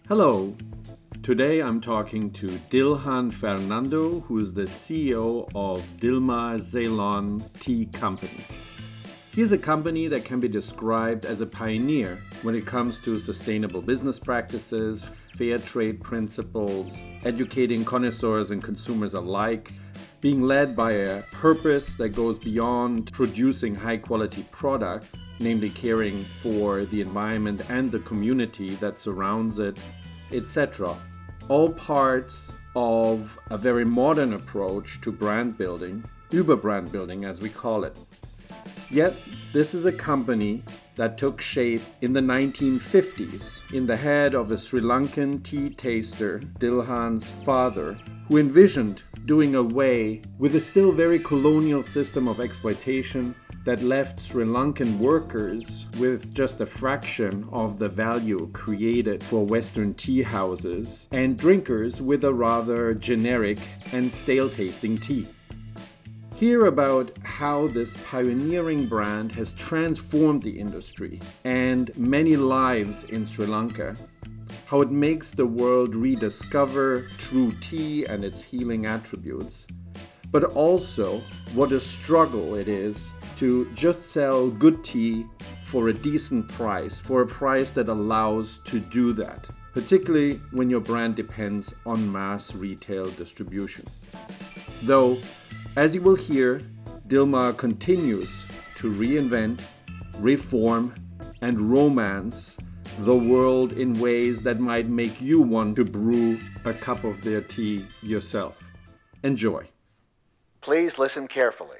Hello. Today I'm talking to Dilhan Fernando, who's the CEO of Dilmah Ceylon Tea Company. He's a company that can be described as a pioneer when it comes to sustainable business practices, fair trade principles, educating connoisseurs and consumers alike, being led by a purpose that goes beyond producing high-quality product, namely caring for the environment and the community that surrounds it, etc. All parts of a very modern approach to brand building, Uber brand building as we call it. Yet, this is a company that took shape in the 1950s in the head of a Sri Lankan tea taster, Dilhan's father, who envisioned doing away with a still very colonial system of exploitation that left Sri Lankan workers with just a fraction of the value created for Western tea houses and drinkers with a rather generic and stale-tasting tea. Hear about how this pioneering brand has transformed the industry and many lives in Sri Lanka, how it makes the world rediscover true tea and its healing attributes, but also what a struggle it is to just sell good tea for a decent price, for a price that allows to do that, particularly when your brand depends on mass retail distribution. Though, as you will hear, Dilmah continues to reinvent, reform, and romance the world in ways that might make you want to brew a cup of their tea yourself. Enjoy. Please listen carefully.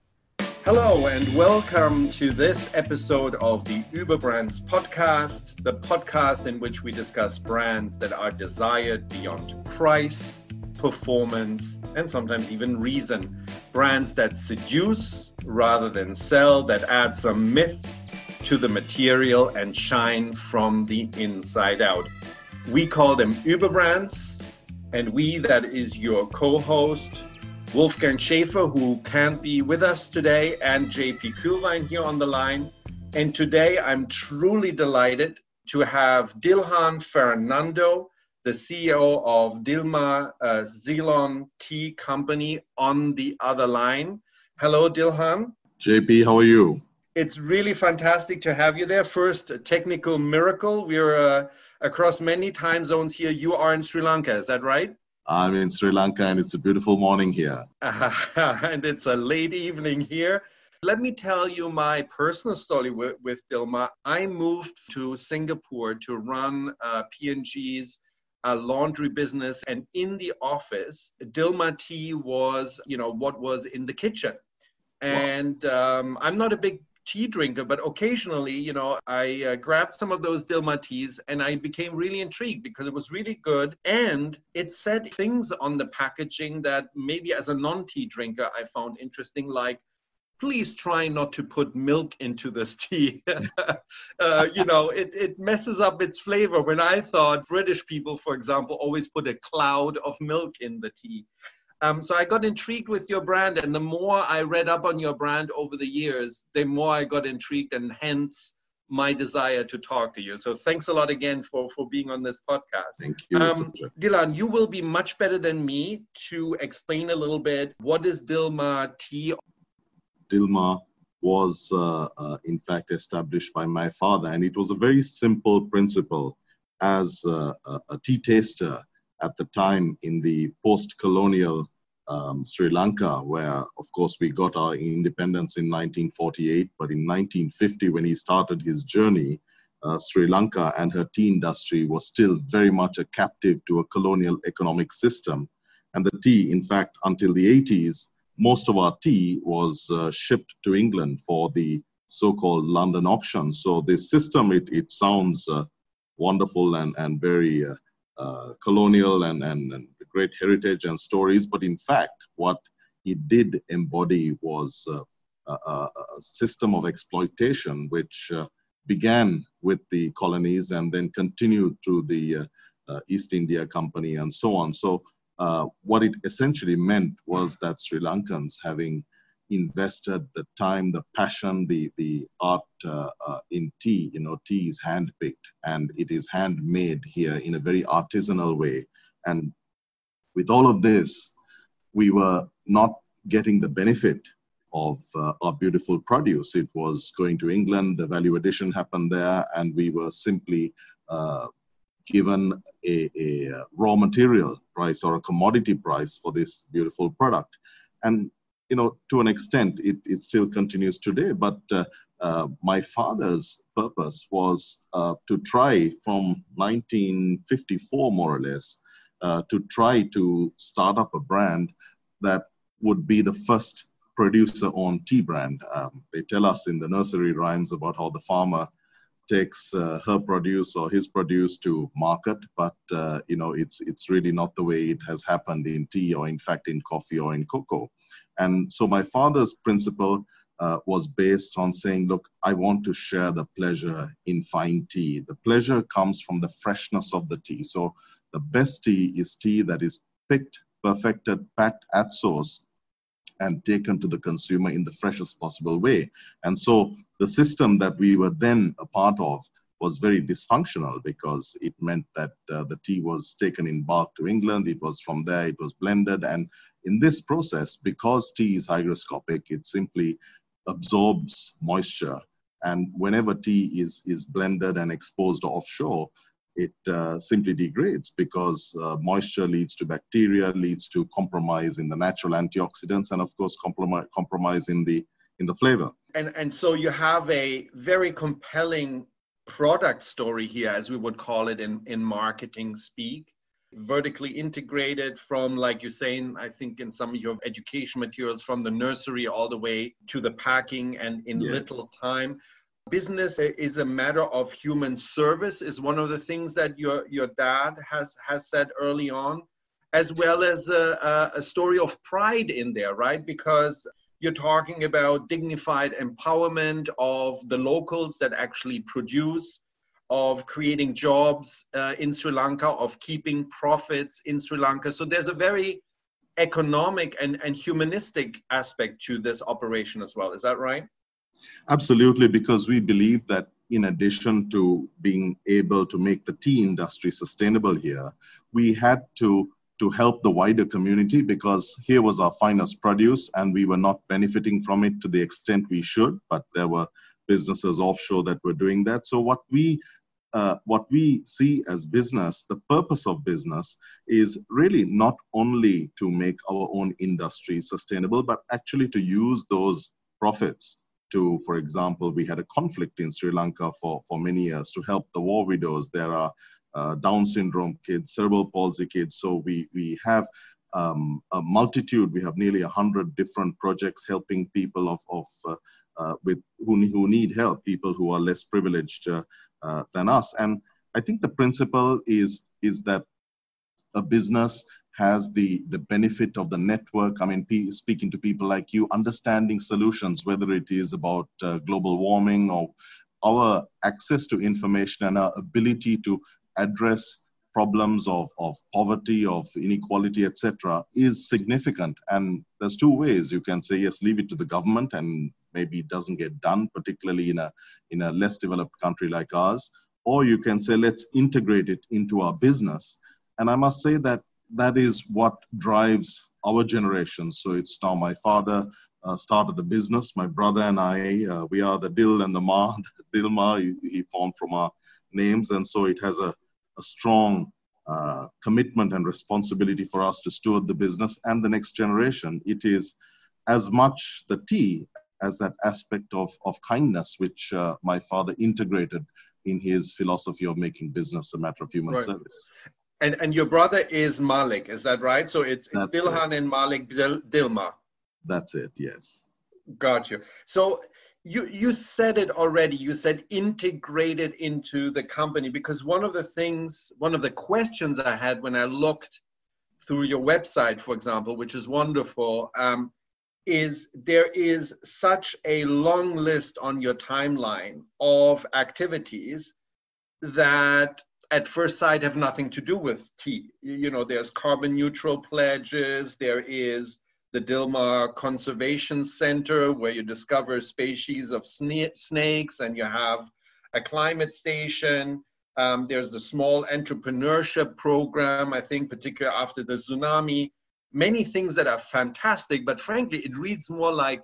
Hello and welcome to this episode of the Uber Brands podcast, the podcast in which we discuss brands that are desired beyond price, performance, and sometimes even reason. Brands that seduce rather than sell, that add some myth to the material and shine from the inside out. We call them Uber Brands, and we, that is your co-host, Wolfgang Schäfer, who can't be with us today, and JP Kuhlwein here on the line. And today I'm truly delighted to have Dilhan Fernando, the CEO of Dilmah Ceylon Tea Company, on the other line. Hello, Dilhan. JP, how are you? It's really fantastic to have you there. First, a technical miracle. We're across many time zones here. You are in Sri Lanka, is that right? I'm in Sri Lanka and it's a beautiful morning here. And it's a late evening here. Let me tell you my personal story with Dilmah. I moved to Singapore to run P&G's laundry business, and in the office, Dilmah tea was, what was in the kitchen. And I'm not a big tea drinker, but occasionally, I grabbed some of those Dilmah teas and I became really intrigued because it was really good. And it said things on the packaging that maybe as a non-tea drinker, I found interesting, like, please try not to put milk into this tea. It messes up its flavor. When I thought British people, for example, always put a cloud of milk in the tea. So I got intrigued with your brand, and the more I read up on your brand over the years, the more I got intrigued, and hence my desire to talk to you. So thanks a lot again for being on this podcast. Thank you. Dilhan, you will be much better than me to explain a little bit, what is Dilmah tea? Dilmah was in fact established by my father, and it was a very simple principle. As a tea taster at the time in the post-colonial Sri Lanka, where of course we got our independence in 1948, but in 1950 when he started his journey, Sri Lanka and her tea industry was still very much a captive to a colonial economic system. And the tea, in fact, until the 80s, most of our tea was shipped to England for the so-called London auction. So this system, it sounds wonderful and very colonial and great heritage and stories. But in fact, what it did embody was a system of exploitation, which began with the colonies and then continued through the East India Company and so on. So what it essentially meant was that Sri Lankans, having invested the time, the passion, the art in tea. Tea is hand-picked and it is handmade here in a very artisanal way. And with all of this, we were not getting the benefit of our beautiful produce. It was going to England, the value addition happened there, and we were simply given a raw material price or a commodity price for this beautiful product. And to an extent, it still continues today. But my father's purpose was to try from 1954, more or less, to try to start up a brand that would be the first producer-owned tea brand. They tell us in the nursery rhymes about how the farmer takes her produce or his produce to market, but it's really not the way it has happened in tea, or in fact in coffee or in cocoa. And so my father's principle was based on saying, look, I want to share the pleasure in fine tea. The pleasure comes from the freshness of the tea. So the best tea is tea that is picked, perfected, packed at source, and taken to the consumer in the freshest possible way. And so the system that we were then a part of was very dysfunctional, because it meant that the tea was taken in bulk to England. It was from there, it was blended. And in this process, because tea is hygroscopic, it simply absorbs moisture. And whenever tea is blended and exposed offshore, it simply degrades, because moisture leads to bacteria, leads to compromise in the natural antioxidants, and of course compromise in the flavor. And so you have a very compelling product story here, as we would call it in marketing speak. Vertically integrated from, like you're saying, I think in some of your education materials, from the nursery all the way to the packing, and in little time. Business is a matter of human service, is one of the things that your dad has said early on, as well as a story of pride in there, right? Because you're talking about dignified empowerment of the locals that actually produce, of creating jobs in Sri Lanka, of keeping profits in Sri Lanka. So there's a very economic and humanistic aspect to this operation as well. Is that right? Absolutely, because we believe that in addition to being able to make the tea industry sustainable here, we had to help the wider community, because here was our finest produce and we were not benefiting from it to the extent we should, but there were businesses offshore that were doing that. So what we see as business, the purpose of business, is really not only to make our own industry sustainable, but actually to use those profits to, for example, we had a conflict in Sri Lanka for many years, to help the war widows. There are Down syndrome kids, cerebral palsy kids. So we have a multitude. We have nearly 100 different projects helping people who need help, people who are less privileged than us. And I think the principle is that a business has the benefit of the network. I mean, speaking to people like you, understanding solutions, whether it is about global warming or our access to information and our ability to address problems of poverty, of inequality, etc., is significant. And there's two ways. You can say, yes, leave it to the government, and maybe it doesn't get done, particularly in a less developed country like ours. Or you can say, let's integrate it into our business. And I must say that is what drives our generation. So it's now my father started the business. My brother and I, we are the Dil and the Ma. Dilma, he formed from our names. And so it has a strong commitment and responsibility for us to steward the business and the next generation. It is as much the tea as that aspect of kindness, which my father integrated in his philosophy of making business a matter of human service. And your brother is Malik, is that right? So it's Dilhan and Malik Dilma. That's it, yes. Got you. So you said it already. You said integrated into the company, because one of the questions I had when I looked through your website, for example, which is wonderful, is there is such a long list on your timeline of activities that at first sight have nothing to do with tea. You know, there's carbon neutral pledges, there is the Dilmah Conservation Center, where you discover species of snakes, and you have a climate station. There's the small entrepreneurship program, I think, particularly after the tsunami. Many things that are fantastic, but frankly, it reads more like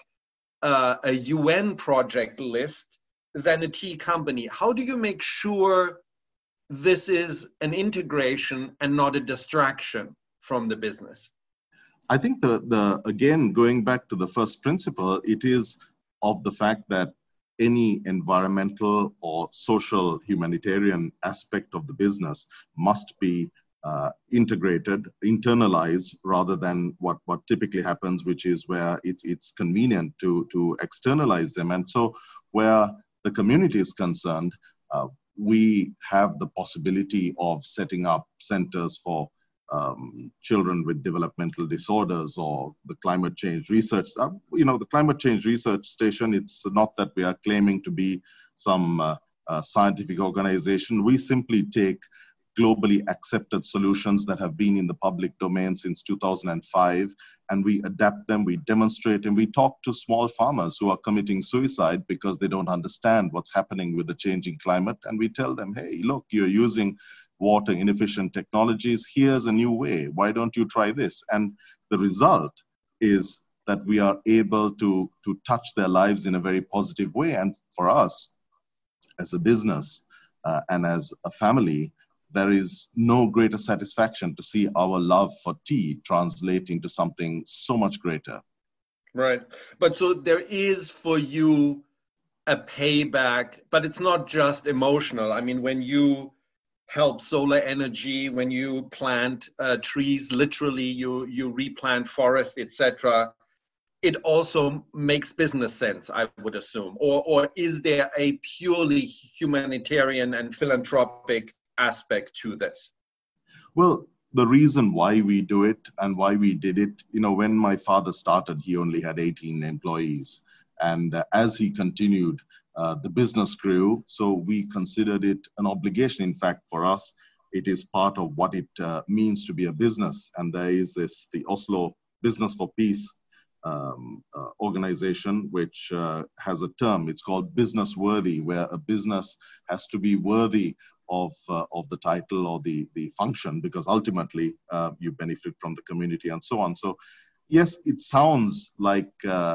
a UN project list than a tea company. How do you make sure this is an integration and not a distraction from the business? I think again, going back to the first principle, it is of the fact that any environmental or social humanitarian aspect of the business must be integrated, internalized, rather than what typically happens, which is where it's convenient to externalize them. And so where the community is concerned, we have the possibility of setting up centers for children with developmental disorders, or the climate change research. The climate change research station, it's not that we are claiming to be some scientific organization. We simply take globally accepted solutions that have been in the public domain since 2005, and we adapt them, we demonstrate, and we talk to small farmers who are committing suicide because they don't understand what's happening with the changing climate. And we tell them, hey, look, you're using water inefficient technologies. Here's a new way. Why don't you try this? And the result is that we are able to touch their lives in a very positive way. And for us, as a business and as a family, there is no greater satisfaction to see our love for tea translate into something so much greater. Right. But so there is for you a payback, but it's not just emotional. I mean, when you help solar energy, when you plant trees, literally you replant forests, etc., it also makes business sense, I would assume. Or is there a purely humanitarian and philanthropic aspect to this? Well, the reason why we do it and why we did it, when my father started, he only had 18 employees. And as he continued, the business grew. So we considered it an obligation. In fact, for us, it is part of what it means to be a business. And there is the Oslo Business for Peace organization, which has a term. It's called business worthy, where a business has to be worthy of the title or the function, because ultimately you benefit from the community and so on. So yes, it sounds like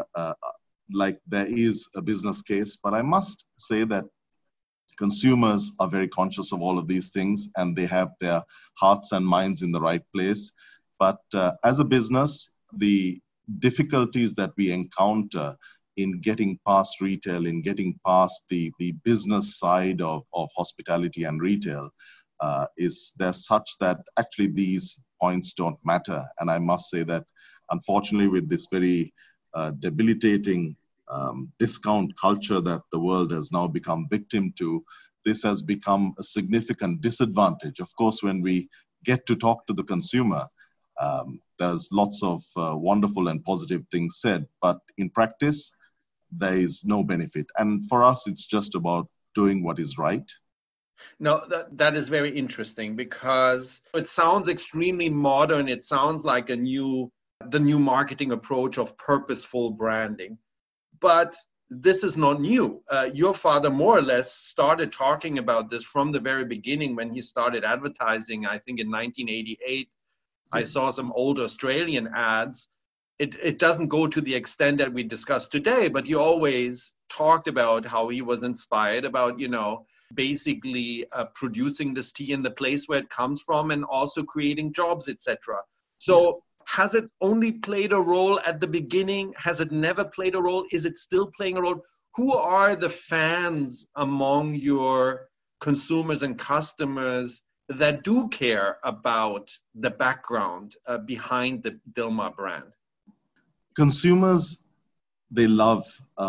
there is a business case, but I must say that consumers are very conscious of all of these things, and they have their hearts and minds in the right place. But as a business, the difficulties that we encounter in getting past retail, in getting past the business side of hospitality and retail, is there such that actually these points don't matter. And I must say that unfortunately, with this very debilitating discount culture that the world has now become victim to, this has become a significant disadvantage. Of course, when we get to talk to the consumer, there's lots of wonderful and positive things said, but in practice, there is no benefit. And for us, it's just about doing what is right. No, that is very interesting, because it sounds extremely modern. It sounds like the new marketing approach of purposeful branding. But this is not new. Your father more or less started talking about this from the very beginning when he started advertising, I think in 1988. I saw some old Australian ads. It doesn't go to the extent that we discussed today, but he always talked about how he was inspired about, basically producing this tea in the place where it comes from, and also creating jobs, etc. So has it only played a role at the beginning? Has it never played a role? Is it still playing a role? Who are the fans among your consumers and customers that do care about the background behind the Dilmah brand? Consumers, they love,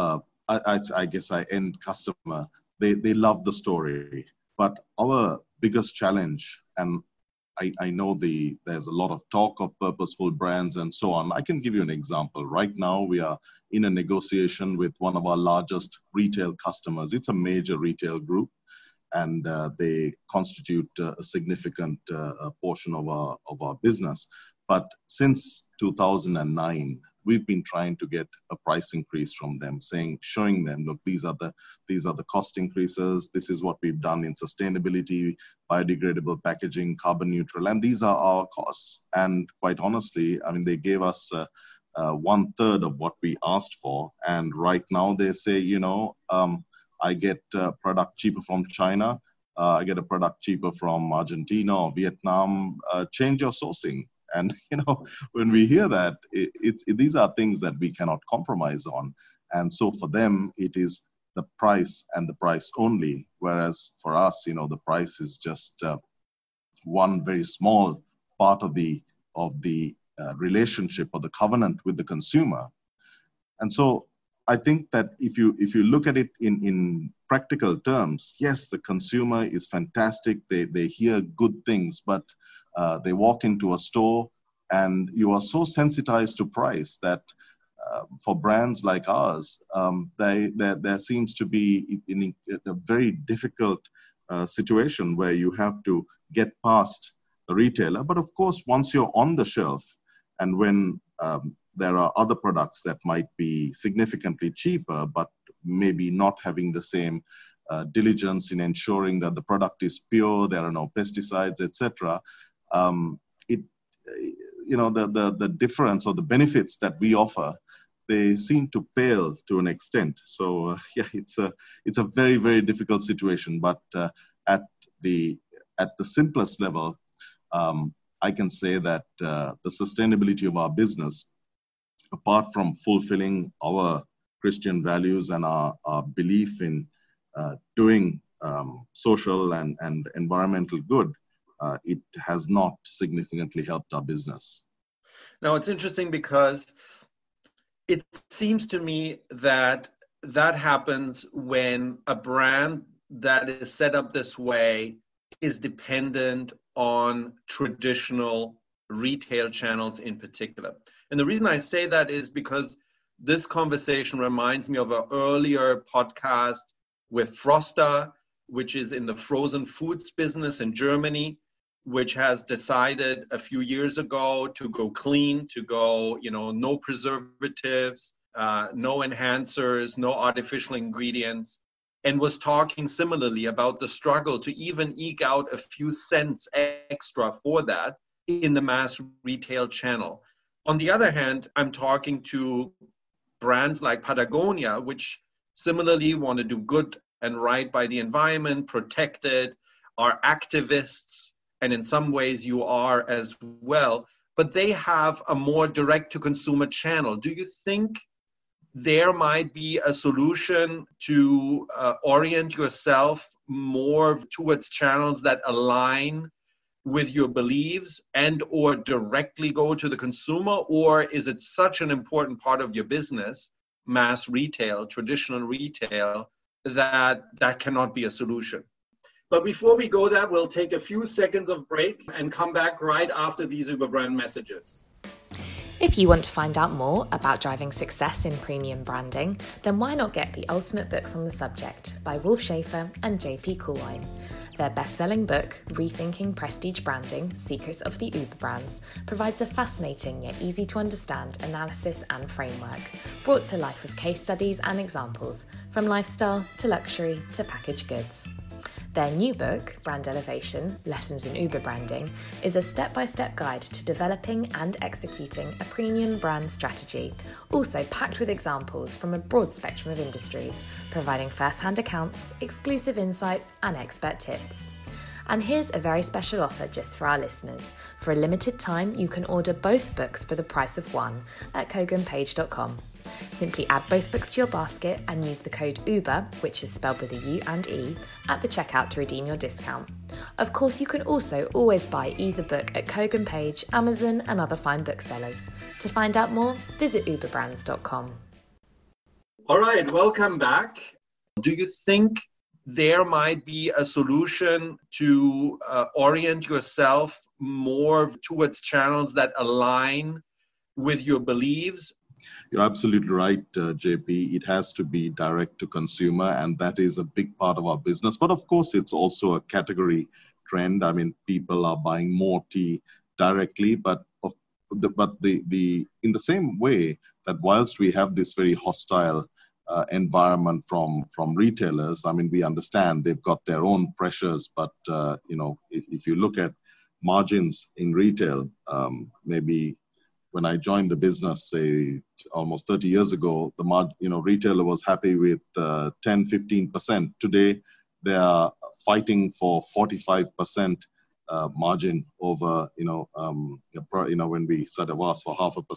I guess I end customer, they love the story. But our biggest challenge, and I know there's a lot of talk of purposeful brands and so on. I can give you an example. Right now, we are in a negotiation with one of our largest retail customers. It's a major retail group, and they constitute a significant portion of our business. But since 2009, we've been trying to get a price increase from them, showing them, look, these are the cost increases. This is what we've done in sustainability, biodegradable packaging, carbon neutral, and these are our costs. And quite honestly, I mean, they gave us 1/3 of what we asked for, and right now they say, I get a product cheaper from China. I get a product cheaper from Argentina or Vietnam. Change your sourcing. And when we hear that, these are things that we cannot compromise on. And so for them, it is the price and the price only. Whereas for us, the price is just one very small part of the relationship or the covenant with the consumer. And so I think that if you look at it in practical terms, yes, the consumer is fantastic. They hear good things, but they walk into a store and you are so sensitized to price that for brands like ours, there seems to be in a very difficult situation where you have to get past the retailer. But of course, once you're on the shelf and when there are other products that might be significantly cheaper, but maybe not having the same diligence in ensuring that the product is pure, there are no pesticides, etc. The difference or the benefits that we offer, they seem to pale to an extent. So it's a very, very difficult situation. But at the simplest level, I can say that the sustainability of our business, apart from fulfilling our Christian values and our belief in doing social and environmental good, it has not significantly helped our business. Now, it's interesting because it seems to me that happens when a brand that is set up this way is dependent on traditional retail channels in particular. And the reason I say that is because this conversation reminds me of an earlier podcast with Froster, which is in the frozen foods business in Germany, which has decided a few years ago to go clean, to go, no preservatives, no enhancers, no artificial ingredients, and was talking similarly about the struggle to even eke out a few cents extra for that in the mass retail channel. On the other hand, I'm talking to brands like Patagonia, which similarly want to do good and right by the environment, protect it, are activists, and in some ways you are as well, but they have a more direct-to-consumer channel. Do you think there might be a solution to orient yourself more towards channels that align with your beliefs and or directly go to the consumer? Or is it such an important part of your business, mass retail, traditional retail, that cannot be a solution? But before we go there, we'll take a few seconds of break and come back right after these Überbrand messages. If you want to find out more about driving success in premium branding, then why not get The Ultimate Books on the Subject by Wolf Schaefer and JP Coolwine. Their best-selling book, Rethinking Prestige Branding, Secrets of the Überbrands, provides a fascinating yet easy-to-understand analysis and framework, brought to life with case studies and examples, from lifestyle to luxury to packaged goods. Their new book, Brand Elevation, Lessons in Überbranding, is a step-by-step guide to developing and executing a premium brand strategy, also packed with examples from a broad spectrum of industries, providing first-hand accounts, exclusive insight, and expert tips. And here's a very special offer just for our listeners. For a limited time, you can order both books for the price of one at koganpage.com. Simply add both books to your basket and use the code UBER, which is spelled with a U and E, at the checkout to redeem your discount. Of course, you can also always buy either book at Kogan Page, Amazon, and other fine booksellers. To find out more, visit uberbrands.com. All right, welcome back. Do you think there might be a solution to orient yourself more towards channels that align with your beliefs? You're absolutely right, JP. It has to be direct to consumer, and that is a big part of our business. But of course, it's also a category trend. I mean, people are buying more tea directly, but in the same way that whilst we have this very hostile environment from retailers, I mean, we understand they've got their own pressures, but if you look at margins in retail, maybe when I joined the business, say almost 30 years ago, the retailer was happy with 10-15%. Today, they are fighting for 45% margin over when we sort of ask for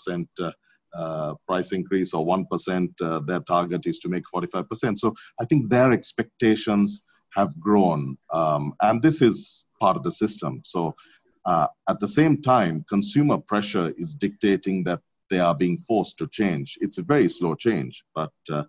0.5% price increase or 1%, their target is to make 45%. So I think their expectations have grown, and this is part of the system. So at the same time, consumer pressure is dictating that they are being forced to change. It's a very slow change, but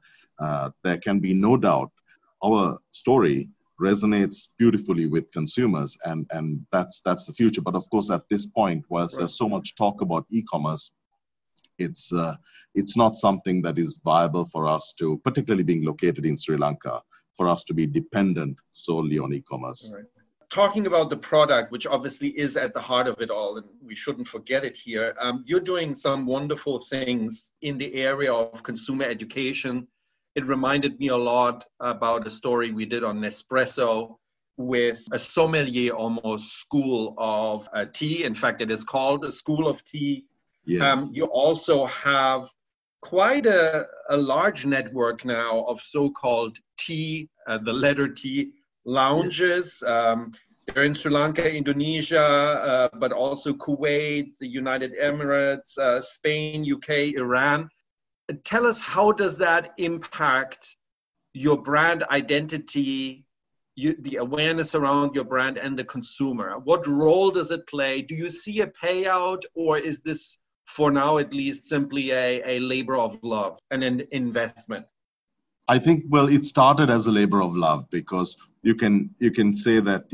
there can be no doubt our story resonates beautifully with consumers, and that's the future. But of course, at this point, whilst there's so much talk about e-commerce, it's not something that is viable for us to, particularly being located in Sri Lanka, for us to be dependent solely on e-commerce. Right. Talking about the product, which obviously is at the heart of it all, and we shouldn't forget it here, you're doing some wonderful things in the area of consumer education. It reminded me a lot about a story we did on Nespresso with a sommelier almost school of tea. In fact, it is called a school of tea. Yes. You also have quite a large network now of so-called tea, the letter T lounges. They're in Sri Lanka, Indonesia, but also Kuwait, the United Emirates, Spain, UK, Iran. Tell us, how does that impact your brand identity, the awareness around your brand and the consumer? What role does it play? Do you see a payout, or is this, for now at least, simply a labor of love and an investment? I think, well, it started as a labor of love, because you can say that,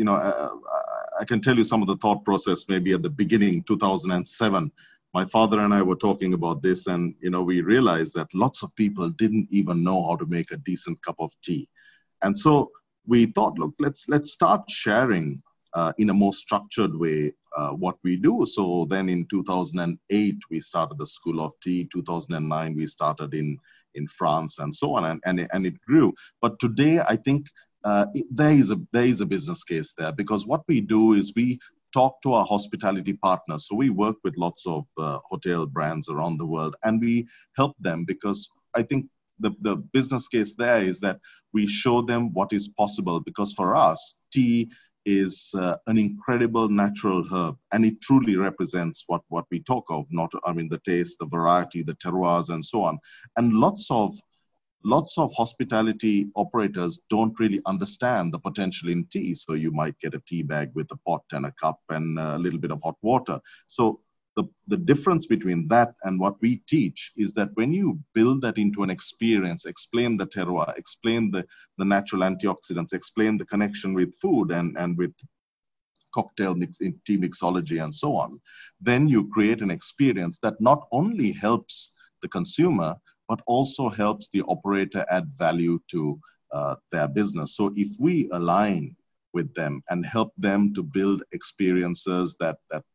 I can tell you some of the thought process maybe at the beginning, 2007. My father and I were talking about this, and we realized that lots of people didn't even know how to make a decent cup of tea. And so we thought, look, let's start sharing in a more structured way what we do. So then in 2008, we started the School of Tea. 2009, we started in France and so on, and it grew. But today, I think there is a business case there, because what we do is we talk to our hospitality partners. So we work with lots of hotel brands around the world, and we help them, because I think the business case there is that we show them what is possible, because for us, tea is an incredible natural herb, and it truly represents what we talk of, the taste, the variety, the terroirs, and so on. And lots of hospitality operators don't really understand the potential in tea. So you might get a tea bag with a pot and a cup and a little bit of hot water. So the difference between that and what we teach is that when you build that into an experience, explain the terroir, explain the natural antioxidants, explain the connection with food and with cocktail mix, tea mixology and so on, then you create an experience that not only helps the consumer, but also helps the operator add value to their business. So if we align with them and help them to build experiences that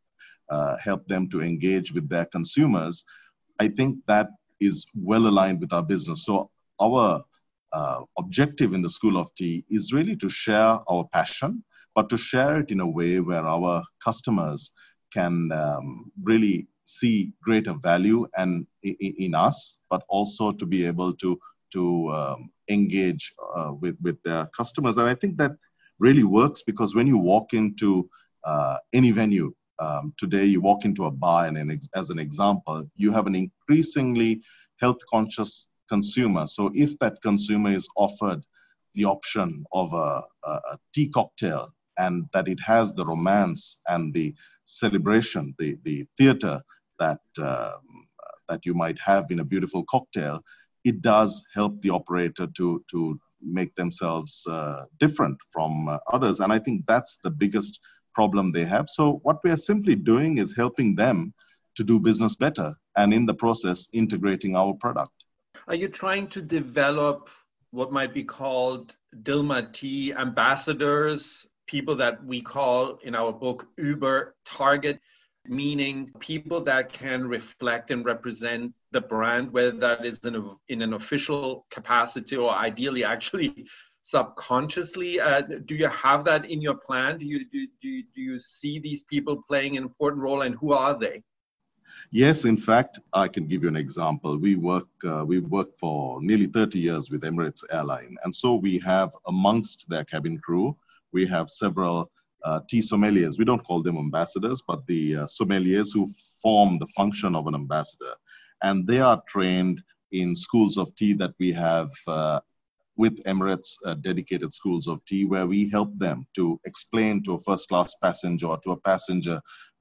help them to engage with their consumers, I think that is well aligned with our business. So our objective in the School of Tea is really to share our passion, but to share it in a way where our customers can really see greater value and in us, but also to be able to engage with their customers. And I think that really works, because when you walk into any venue today, you walk into a bar, and as an example, you have an increasingly health conscious consumer. So if that consumer is offered the option of a tea cocktail, and that it has the romance and the celebration, the theater that you might have in a beautiful cocktail, it does help the operator to make themselves different from others. And I think that's the biggest problem they have. So what we are simply doing is helping them to do business better, and in the process, integrating our product. Are you trying to develop what might be called Dilmah Tea ambassadors, people that we call in our book Uber Target? meaning people that can reflect and represent the brand, whether that is in an official capacity or ideally actually subconsciously. Do you have that in your plan? Do you see these people playing an important role, and who are they? Yes, in fact, I can give you an example. We work for nearly 30 years with Emirates Airline. And so we have amongst their cabin crew, we have several tea sommeliers. We don't call them ambassadors, but the sommeliers who form the function of an ambassador. And they are trained in schools of tea that we have with Emirates dedicated schools of tea, where we help them to explain to a first-class passenger or to a passenger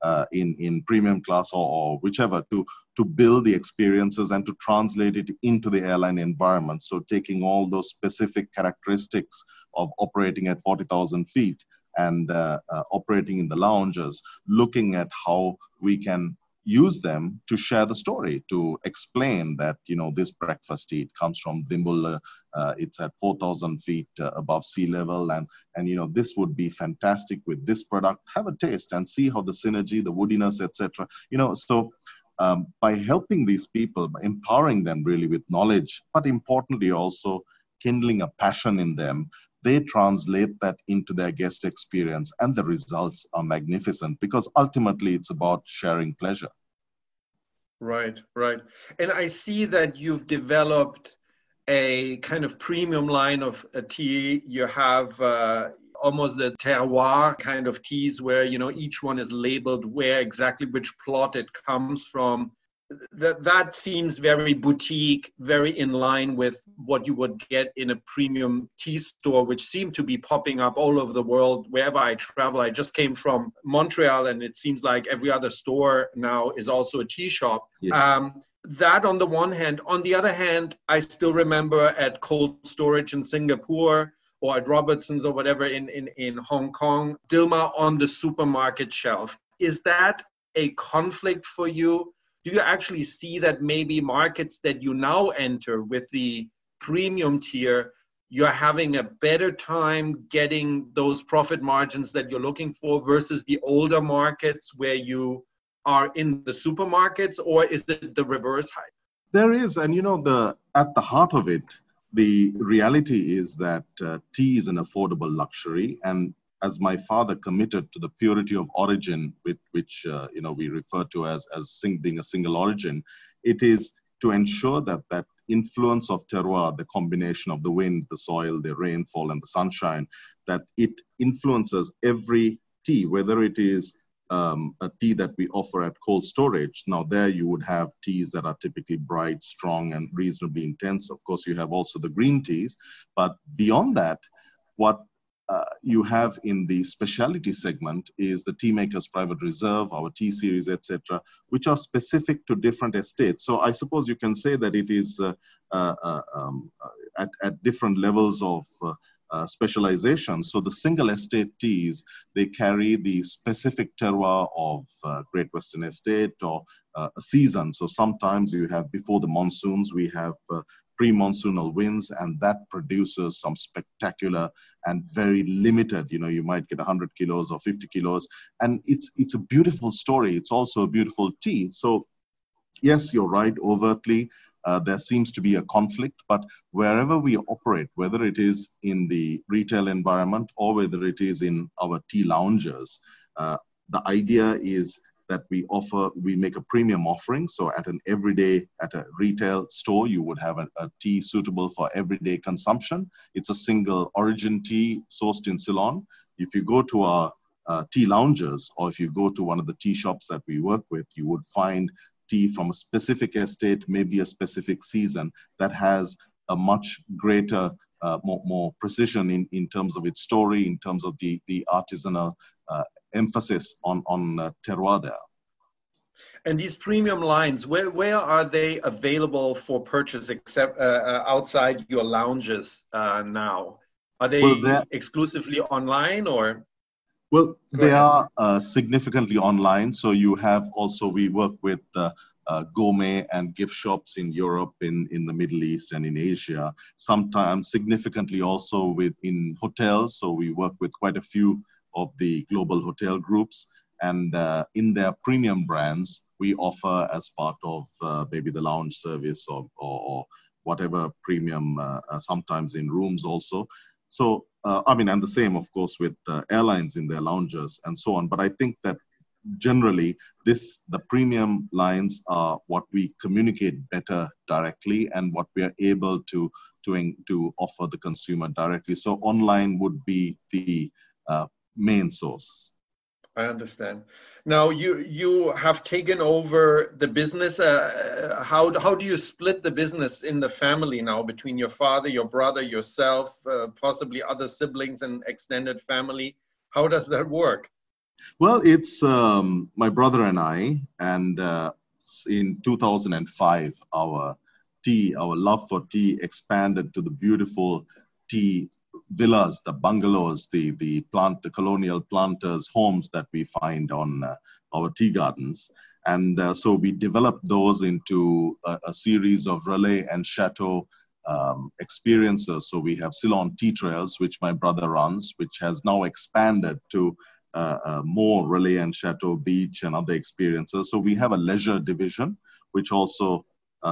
in premium class or whichever, to build the experiences and to translate it into the airline environment. So taking all those specific characteristics of operating at 40,000 feet and operating in the lounges, looking at how we can use them to share the story, to explain that, this breakfast tea, it comes from Dimbul, it's at 4,000 feet above sea level, and this would be fantastic with this product. Have a taste and see how the synergy, the woodiness, etc. So by helping these people, by empowering them really with knowledge, but importantly also kindling a passion in them, they translate that into their guest experience, and the results are magnificent, because ultimately it's about sharing pleasure. Right. And I see that you've developed a kind of premium line of tea. You have almost the terroir kind of teas where, each one is labeled where exactly which plot it comes from. That seems very boutique, very in line with what you would get in a premium tea store, which seem to be popping up all over the world wherever I travel. I just came from Montreal, and it seems like every other store now is also a tea shop. Yes. That on the one hand. On the other hand, I still remember at cold storage in Singapore or at Robertson's or whatever in Hong Kong, Dilmah on the supermarket shelf. Is that a conflict for you? Do you actually see that maybe markets that you now enter with the premium tier, you're having a better time getting those profit margins that you're looking for versus the older markets where you are in the supermarkets, or is it the reverse? There is, and at the heart of it, the reality is that tea is an affordable luxury, and as my father committed to the purity of origin, which we refer to as being a single origin, it is to ensure that influence of terroir, the combination of the wind, the soil, the rainfall, and the sunshine, that it influences every tea, whether it is a tea that we offer at cold storage. Now there you would have teas that are typically bright, strong, and reasonably intense. Of course, you have also the green teas, but beyond that, what you have in the specialty segment is the Tea Makers Private Reserve, our tea series, etc., which are specific to different estates. So I suppose you can say that it is at different levels of specialization. So the single estate teas, they carry the specific terroir of Great Western Estate or a season. So sometimes you have, before the monsoons, we have pre-monsoonal winds, and that produces some spectacular and very limited, you might get 100 kilos or 50 kilos. And it's a beautiful story. It's also a beautiful tea. So yes, you're right, overtly, there seems to be a conflict, but wherever we operate, whether it is in the retail environment or whether it is in our tea lounges, the idea is that we make a premium offering. So at a retail store, you would have a tea suitable for everyday consumption. It's a single origin tea sourced in Ceylon. If you go to our tea lounges, or if you go to one of the tea shops that we work with, you would find tea from a specific estate, maybe a specific season, that has a much greater, more precision in terms of its story, in terms of the artisanal emphasis on terroir there. And these premium lines, where are they available for purchase except outside your lounges now? Are they exclusively online or? Well, they are significantly online. So you have also, we work with gourmet and gift shops in Europe, in the Middle East, and in Asia. Sometimes significantly also in hotels. So we work with quite a few of the global hotel groups. And in their premium brands, we offer as part of maybe the lounge service or whatever premium, sometimes in rooms also. So, and the same, of course, with airlines in their lounges and so on. But I think that generally, the premium lines are what we communicate better directly and what we are able to offer the consumer directly. So online would be the main source. I understand. Now you have taken over the business. How do you split the business in the family now between your father, your brother, yourself, possibly other siblings and extended family? How does that work? Well, it's my brother and I, and in 2005, our love for tea expanded to the beautiful tea villas, the bungalows, the colonial planters' homes that we find on our tea gardens. And so we developed those into a series of relais and chateau experiences. So we have Ceylon Tea Trails, which my brother runs, which has now expanded to more relais and chateau beach and other experiences. So we have a leisure division, which also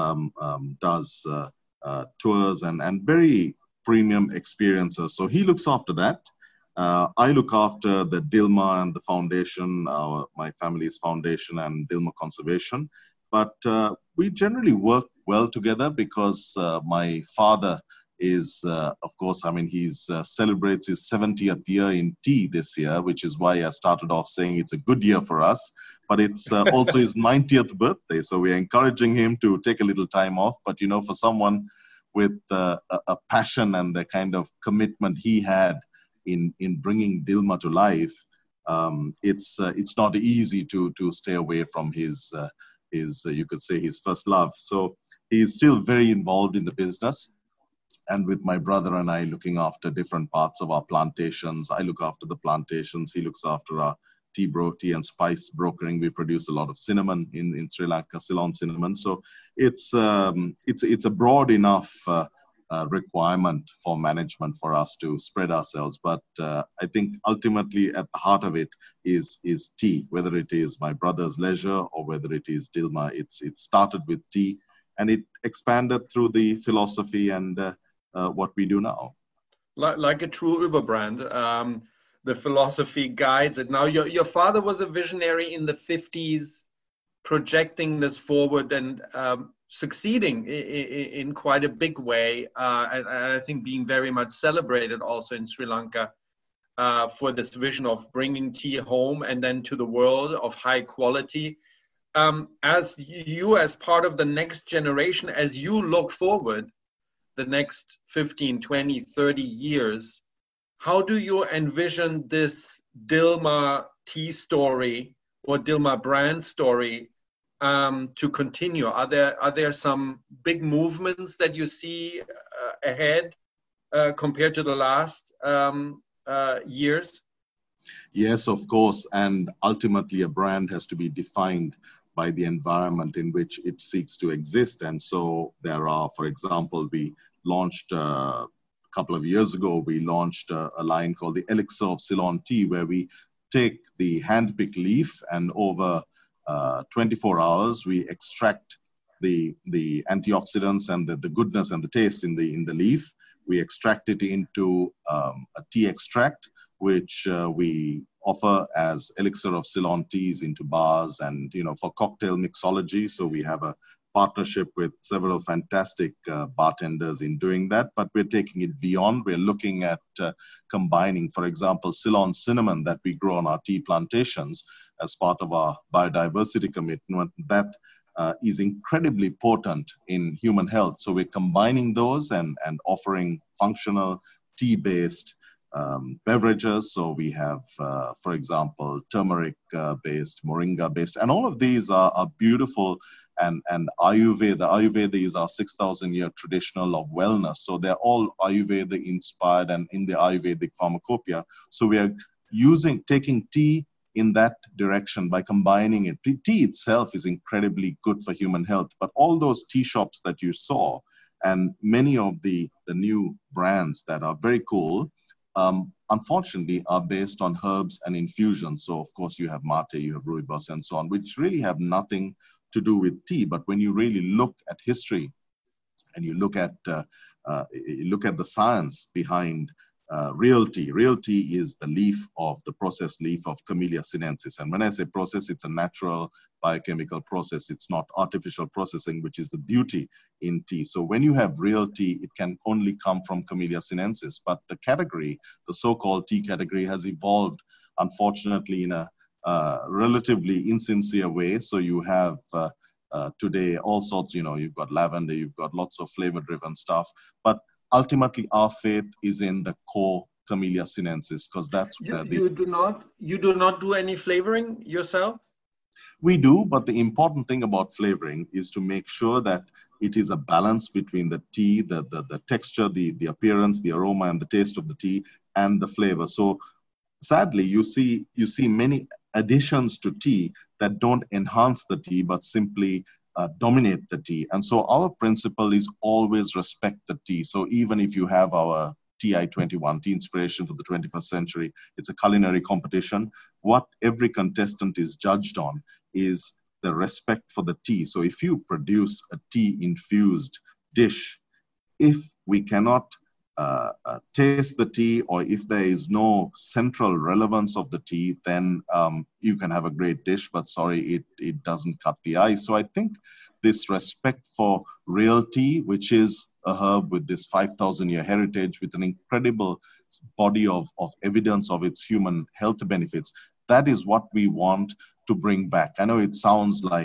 does tours and very premium experiences. So he looks after that. I look after the Dilmah and the foundation, my family's foundation and Dilmah Conservation. But we generally work well together because my father is, of course, he celebrates his 70th year in tea this year, which is why I started off saying it's a good year for us. But it's also his 90th birthday. So we're encouraging him to take a little time off. But, for someone with a passion and the kind of commitment he had in bringing Dilmah to life, it's not easy to stay away from his you could say his first love. So he's still very involved in the business. And with my brother and I looking after different parts of our plantations, I look after the plantations, he looks after our tea and spice brokering. We produce a lot of cinnamon in Sri Lanka, Ceylon cinnamon. So it's a broad enough requirement for management for us to spread ourselves. But I think ultimately at the heart of it is tea, whether it is my brother's leisure or whether it is Dilmah. It started with tea and it expanded through the philosophy and what we do now. Like a true Uber brand. The philosophy guides it. Now, your father was a visionary in the 50s, projecting this forward and succeeding in quite a big way. And I think being very much celebrated also in Sri Lanka for this vision of bringing tea home and then to the world of high quality. As part of the next generation, as you look forward, the next 15, 20, 30 years, how do you envision this Dilmah tea story or Dilmah brand story to continue? Are there some big movements that you see ahead compared to the last years? Yes, of course. And ultimately, a brand has to be defined by the environment in which it seeks to exist. And so there are, for example, we launched couple of years ago, we launched a line called the Elixir of Ceylon Tea, where we take the hand-picked leaf and over 24 hours, we extract the antioxidants and the goodness and the taste in the leaf. We extract it into a tea extract, which we offer as Elixir of Ceylon teas into bars and, for cocktail mixology. So we have a partnership with several fantastic bartenders in doing that, but we're taking it beyond. We're looking at combining, for example, Ceylon cinnamon that we grow on our tea plantations as part of our biodiversity commitment. That is incredibly potent in human health. So we're combining those and offering functional tea-based beverages. So we have, for example, turmeric-based, moringa-based, and all of these are beautiful. And Ayurveda. Ayurveda is our 6,000-year traditional of wellness. So they're all Ayurveda inspired and in the Ayurvedic pharmacopoeia. So we are taking tea in that direction by combining it. Tea itself is incredibly good for human health, but all those tea shops that you saw and many of the new brands that are very cool unfortunately, are based on herbs and infusions. So, of course, you have mate, you have rooibos, and so on, which really have nothing to do with tea. But when you really look at history and you look at the science behind real tea. Real tea is the leaf of the processed leaf of Camellia sinensis. And when I say process, it's a natural biochemical process. It's not artificial processing, which is the beauty in tea. So when you have real tea, it can only come from Camellia sinensis. But the category, the so-called tea category, has evolved, unfortunately, in a relatively insincere way. So you have today all sorts, you've got lavender, you've got lots of flavor-driven stuff. But ultimately, our faith is in the core Camellia sinensis, because that's where you do not do any flavoring yourself? We do, but the important thing about flavoring is to make sure that it is a balance between the tea, the texture, the appearance, the aroma, and the taste of the tea, and the flavor. So sadly, you see many additions to tea that don't enhance the tea, but simply dominate the tea. And so our principle is always respect the tea. So even if you have our TI21, Tea Inspiration for the 21st Century, it's a culinary competition. What every contestant is judged on is the respect for the tea. So if you produce a tea-infused dish, if we cannot taste the tea, or if there is no central relevance of the tea, then you can have a great dish, but sorry, it doesn't cut the ice. So I think this respect for real tea, which is a herb with this 5,000-year heritage, with an incredible body of evidence of its human health benefits, that is what we want to bring back. I know it sounds like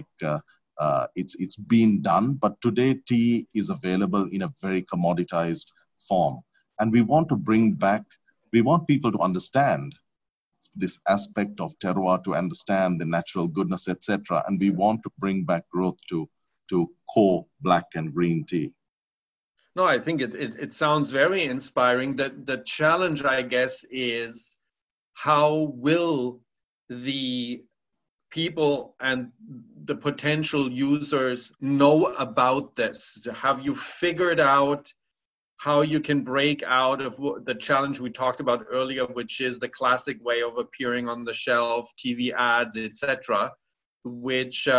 it's been done, but today tea is available in a very commoditized form. And we want to bring back, we want people to understand this aspect of terroir, to understand the natural goodness, etc. And we want to bring back growth to core black and green tea. No, I think it sounds very inspiring. The challenge, I guess, is how will the people and the potential users know about this? Have you figured out how you can break out of the challenge we talked about earlier, which is the classic way of appearing on the shelf, TV ads, etc., which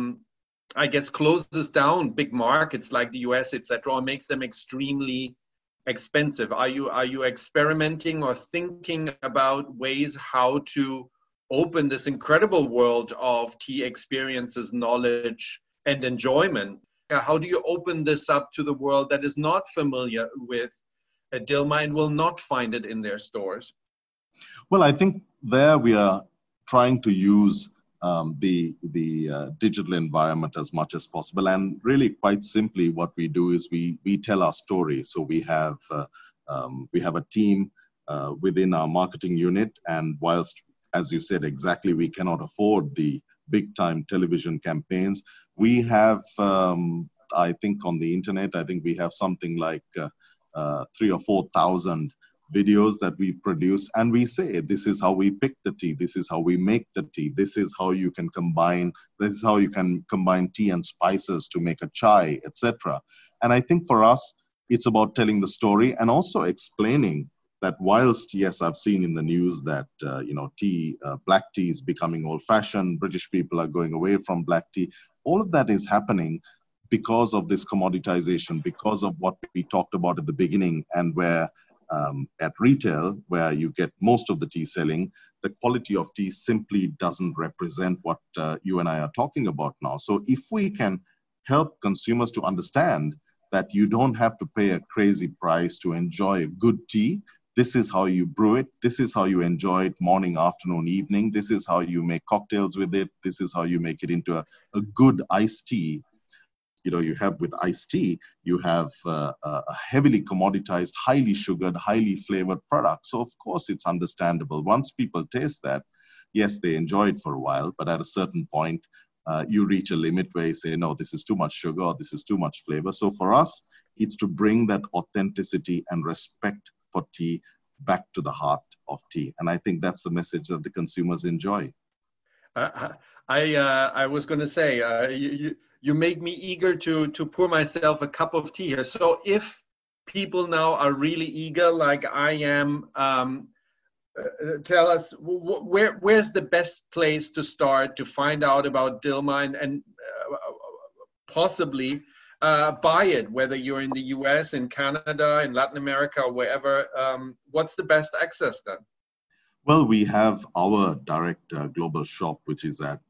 I guess closes down big markets like the US, etc., or makes them extremely expensive? Are you experimenting or thinking about ways how to open this incredible world of tea experiences, knowledge, and enjoyment? How do you open this up to the world that is not familiar with Dilmah and will not find it in their stores? Well, I think there we are trying to use the digital environment as much as possible. And really, quite simply, what we do is we tell our story. So we have a team within our marketing unit, and whilst, as you said, exactly, we cannot afford the big-time television campaigns, we have, I think on the internet, I think we have something like 3,000 or 4,000 videos that we produce, and we say, this is how we pick the tea, this is how we make the tea, this is how you can combine tea and spices to make a chai, etc. And I think for us, it's about telling the story and also explaining that whilst, yes, I've seen in the news that, black tea is becoming old-fashioned, British people are going away from black tea, all of that is happening because of this commoditization, because of what we talked about at the beginning, and where at retail, where you get most of the tea selling, the quality of tea simply doesn't represent what you and I are talking about now. So if we can help consumers to understand that you don't have to pay a crazy price to enjoy a good tea, this is how you brew it, this is how you enjoy it morning, afternoon, evening, this is how you make cocktails with it, this is how you make it into a good iced tea. You have with iced tea, you have a heavily commoditized, highly sugared, highly flavored product. So of course it's understandable. Once people taste that, yes, they enjoy it for a while, but at a certain point, you reach a limit where you say, no, this is too much sugar, or this is too much flavor. So for us, it's to bring that authenticity and respect for tea back to the heart of tea. And I think that's the message that the consumers enjoy. I was going to say, you make me eager to pour myself a cup of tea here. So if people now are really eager, like I am, tell us where's the best place to start to find out about Dilmah and possibly buy it, whether you're in the US, in Canada, in Latin America, or wherever. What's the best access then? Well, we have our direct global shop, which is at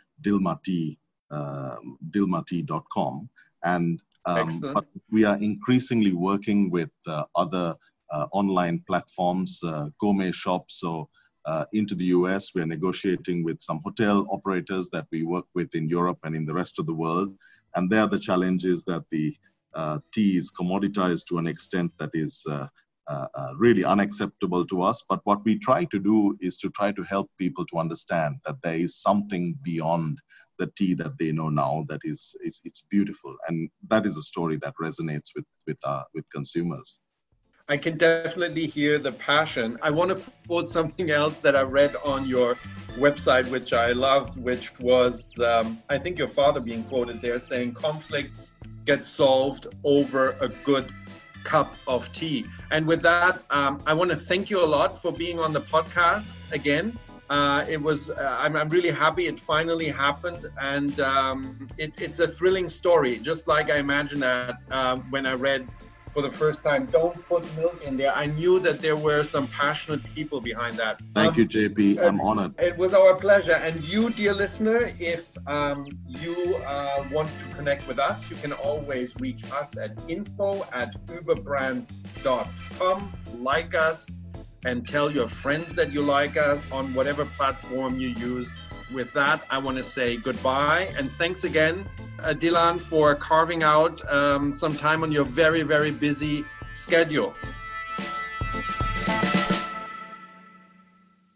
dilmahtea.com. And but we are increasingly working with other online platforms, gourmet shops. So into the US, we are negotiating with some hotel operators that we work with in Europe and in the rest of the world. And there the challenge is that the tea is commoditized to an extent that is really unacceptable to us. But what we try to do is to try to help people to understand that there is something beyond the tea that they know now that is it's beautiful. And that is a story that resonates with consumers. I can definitely hear the passion. I want to quote something else that I read on your website, which I loved, which was, I think your father being quoted there saying, conflicts get solved over a good cup of tea. And with that, I want to thank you a lot for being on the podcast again. It was, I'm really happy it finally happened. And it's a thrilling story, just like I imagined that when I read for the first time, don't put milk in there. I knew that there were some passionate people behind that. Thank you, JP. I'm honored. It was our pleasure. And you, dear listener, if you want to connect with us, you can always reach us at info@uberbrands.com. Like us and tell your friends that you like us on whatever platform you use. With that, I want to say goodbye and thanks again, Dilhan, for carving out some time on your very, very busy schedule.